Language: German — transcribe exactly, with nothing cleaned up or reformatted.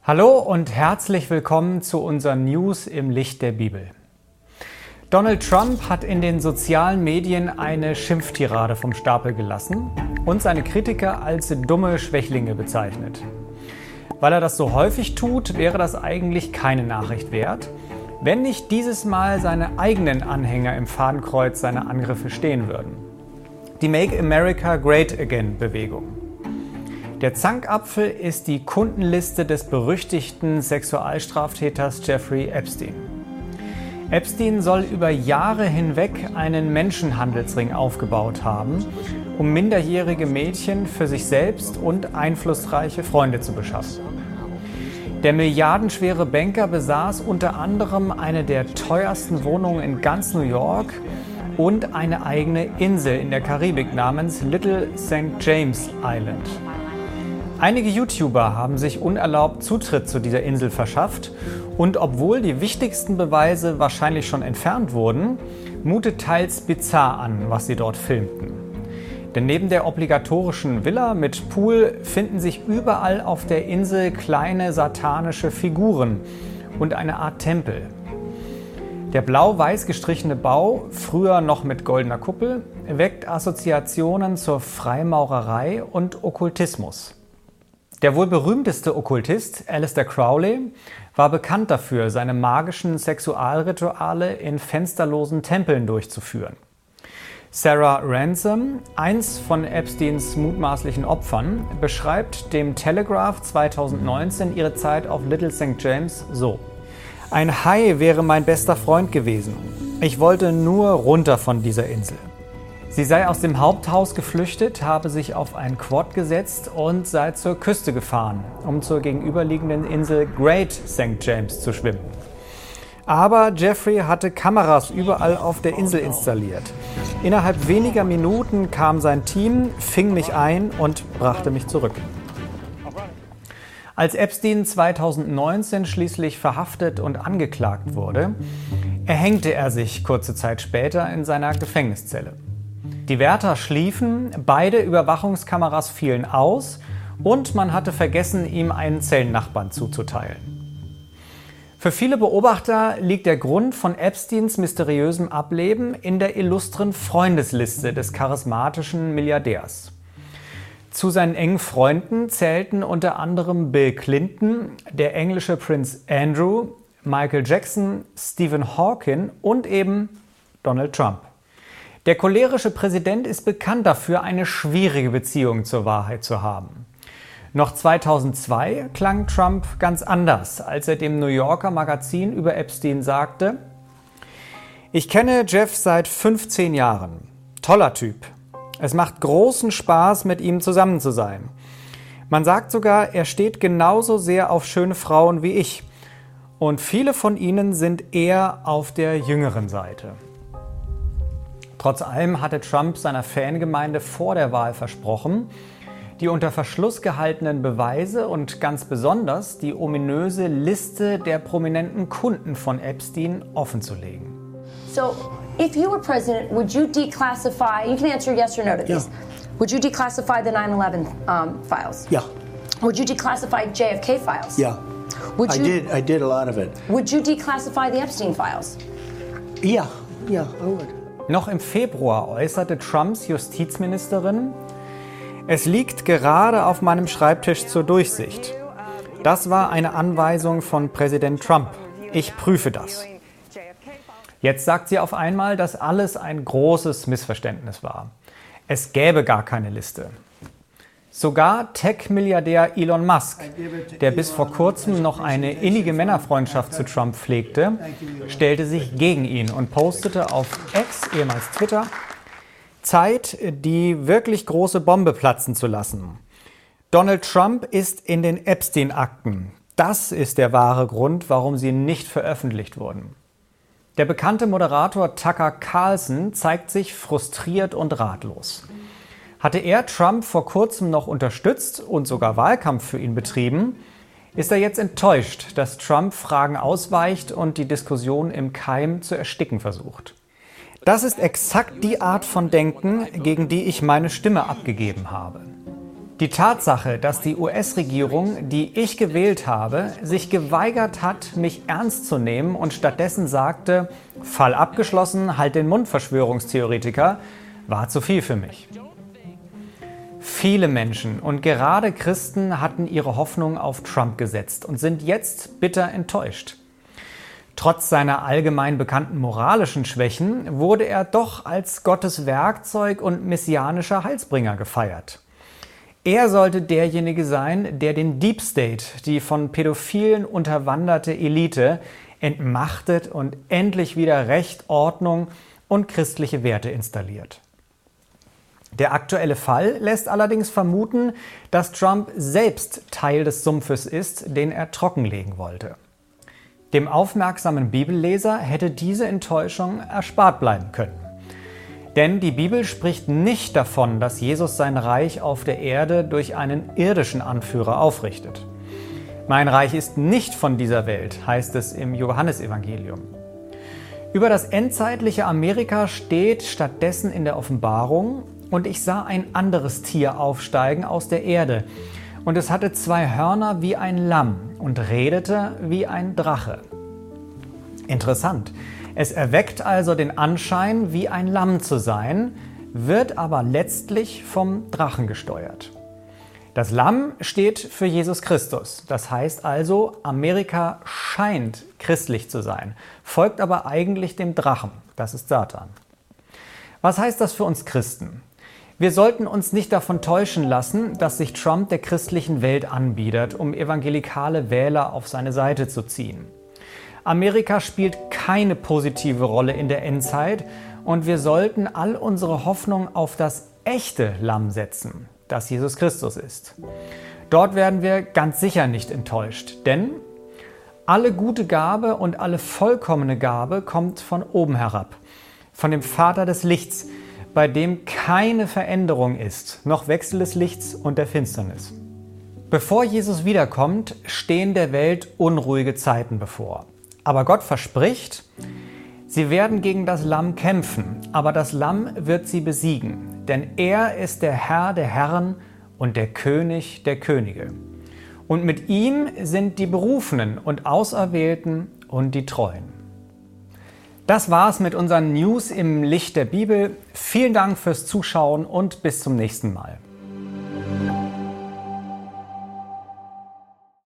Hallo und herzlich willkommen zu unseren News im Licht der Bibel. Donald Trump hat in den sozialen Medien eine Schimpftirade vom Stapel gelassen und seine Kritiker als dumme Schwächlinge bezeichnet. Weil er das so häufig tut, wäre das eigentlich keine Nachricht wert, wenn nicht dieses Mal seine eigenen Anhänger im Fadenkreuz seiner Angriffe stehen würden. Die Make America Great Again Bewegung. Der Zankapfel ist die Kundenliste des berüchtigten Sexualstraftäters Jeffrey Epstein. Epstein soll über Jahre hinweg einen Menschenhandelsring aufgebaut haben, um minderjährige Mädchen für sich selbst und einflussreiche Freunde zu beschaffen. Der milliardenschwere Banker besaß unter anderem eine der teuersten Wohnungen in ganz New York und eine eigene Insel in der Karibik namens Little Saint James Island. Einige YouTuber haben sich unerlaubt Zutritt zu dieser Insel verschafft und obwohl die wichtigsten Beweise wahrscheinlich schon entfernt wurden, mutet teils bizarr an, was sie dort filmten. Denn neben der obligatorischen Villa mit Pool finden sich überall auf der Insel kleine satanische Figuren und eine Art Tempel. Der blau-weiß gestrichene Bau, früher noch mit goldener Kuppel, weckt Assoziationen zur Freimaurerei und Okkultismus. Der wohl berühmteste Okkultist, Aleister Crowley, war bekannt dafür, seine magischen Sexualrituale in fensterlosen Tempeln durchzuführen. Sarah Ransom, eins von Epsteins mutmaßlichen Opfern, beschreibt dem Telegraph zweitausendneunzehn ihre Zeit auf Little Saint James so: Ein Hai wäre mein bester Freund gewesen. Ich wollte nur runter von dieser Insel. Sie sei aus dem Haupthaus geflüchtet, habe sich auf ein Quad gesetzt und sei zur Küste gefahren, um zur gegenüberliegenden Insel Great Saint James zu schwimmen. Aber Jeffrey hatte Kameras überall auf der Insel installiert. Innerhalb weniger Minuten kam sein Team, fing mich ein und brachte mich zurück. Als Epstein zweitausendneunzehn schließlich verhaftet und angeklagt wurde, erhängte er sich kurze Zeit später in seiner Gefängniszelle. Die Wärter schliefen, beide Überwachungskameras fielen aus und man hatte vergessen, ihm einen Zellennachbarn zuzuteilen. Für viele Beobachter liegt der Grund von Epsteins mysteriösem Ableben in der illustren Freundesliste des charismatischen Milliardärs. Zu seinen engen Freunden zählten unter anderem Bill Clinton, der englische Prinz Andrew, Michael Jackson, Stephen Hawking und eben Donald Trump. Der cholerische Präsident ist bekannt dafür, eine schwierige Beziehung zur Wahrheit zu haben. Noch zweitausendzwei klang Trump ganz anders, als er dem New Yorker Magazin über Epstein sagte: Ich kenne Jeff seit fünfzehn Jahren. Toller Typ. Es macht großen Spaß, mit ihm zusammen zu sein. Man sagt sogar, er steht genauso sehr auf schöne Frauen wie ich. Und viele von ihnen sind eher auf der jüngeren Seite. Trotz allem hatte Trump seiner Fangemeinde vor der Wahl versprochen, die unter Verschluss gehaltenen Beweise und ganz besonders die ominöse Liste der prominenten Kunden von Epstein offenzulegen. So, if you were president, would you declassify, you can answer yes or no to these, yeah. Would you declassify the nine eleven um, files? Yeah. Would you declassify J F K files? Yeah. Would you, I did, I did a lot of it. Would you declassify the Epstein files? Yeah, yeah, I would. Noch im Februar äußerte Trumps Justizministerin: Es liegt gerade auf meinem Schreibtisch zur Durchsicht. Das war eine Anweisung von Präsident Trump. Ich prüfe das. Jetzt sagt sie auf einmal, dass alles ein großes Missverständnis war. Es gäbe gar keine Liste. Sogar Tech-Milliardär Elon Musk, der bis vor kurzem noch eine innige Männerfreundschaft zu Trump pflegte, stellte sich gegen ihn und postete auf X, ehemals Twitter: Zeit, die wirklich große Bombe platzen zu lassen. Donald Trump ist in den Epstein-Akten. Das ist der wahre Grund, warum sie nicht veröffentlicht wurden. Der bekannte Moderator Tucker Carlson zeigt sich frustriert und ratlos. Hatte er Trump vor kurzem noch unterstützt und sogar Wahlkampf für ihn betrieben, ist er jetzt enttäuscht, dass Trump Fragen ausweicht und die Diskussion im Keim zu ersticken versucht. Das ist exakt die Art von Denken, gegen die ich meine Stimme abgegeben habe. Die Tatsache, dass die U S-Regierung, die ich gewählt habe, sich geweigert hat, mich ernst zu nehmen und stattdessen sagte, Fall abgeschlossen, halt den Mund, Verschwörungstheoretiker, war zu viel für mich. Viele Menschen und gerade Christen hatten ihre Hoffnung auf Trump gesetzt und sind jetzt bitter enttäuscht. Trotz seiner allgemein bekannten moralischen Schwächen wurde er doch als Gottes Werkzeug und messianischer Heilsbringer gefeiert. Er sollte derjenige sein, der den Deep State, die von Pädophilen unterwanderte Elite, entmachtet und endlich wieder Recht, Ordnung und christliche Werte installiert. Der aktuelle Fall lässt allerdings vermuten, dass Trump selbst Teil des Sumpfes ist, den er trockenlegen wollte. Dem aufmerksamen Bibelleser hätte diese Enttäuschung erspart bleiben können. Denn die Bibel spricht nicht davon, dass Jesus sein Reich auf der Erde durch einen irdischen Anführer aufrichtet. Mein Reich ist nicht von dieser Welt, heißt es im Johannesevangelium. Über das endzeitliche Amerika steht stattdessen in der Offenbarung: Und ich sah ein anderes Tier aufsteigen aus der Erde, und es hatte zwei Hörner wie ein Lamm und redete wie ein Drache. Interessant. Es erweckt also den Anschein, wie ein Lamm zu sein, wird aber letztlich vom Drachen gesteuert. Das Lamm steht für Jesus Christus. Das heißt also, Amerika scheint christlich zu sein, folgt aber eigentlich dem Drachen. Das ist Satan. Was heißt das für uns Christen? Wir sollten uns nicht davon täuschen lassen, dass sich Trump der christlichen Welt anbietet, um evangelikale Wähler auf seine Seite zu ziehen. Amerika spielt keine positive Rolle in der Endzeit und wir sollten all unsere Hoffnung auf das echte Lamm setzen, das Jesus Christus ist. Dort werden wir ganz sicher nicht enttäuscht, denn alle gute Gabe und alle vollkommene Gabe kommt von oben herab, von dem Vater des Lichts, bei dem keine Veränderung ist, noch Wechsel des Lichts und der Finsternis. Bevor Jesus wiederkommt, stehen der Welt unruhige Zeiten bevor. Aber Gott verspricht, sie werden gegen das Lamm kämpfen, aber das Lamm wird sie besiegen, denn er ist der Herr der Herren und der König der Könige. Und mit ihm sind die Berufenen und Auserwählten und die Treuen. Das war's mit unseren News im Licht der Bibel. Vielen Dank fürs Zuschauen und bis zum nächsten Mal.